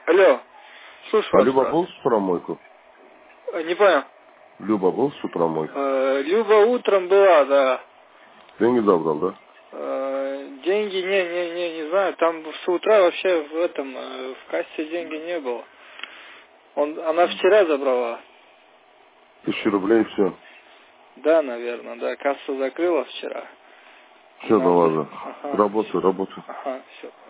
Алло, слушаю А вас, Люба брат. был с утра мойку? Не понял. Люба был с утра мойку? Люба утром была, да. Деньги забрал, да? Деньги, не знаю, там с утра вообще в этом, в кассе деньги не было. Она вчера забрала. 1000 рублей, все. Да, наверное, да, касса закрыла вчера. Все, Она... давай, Ага, работаю. ага, все.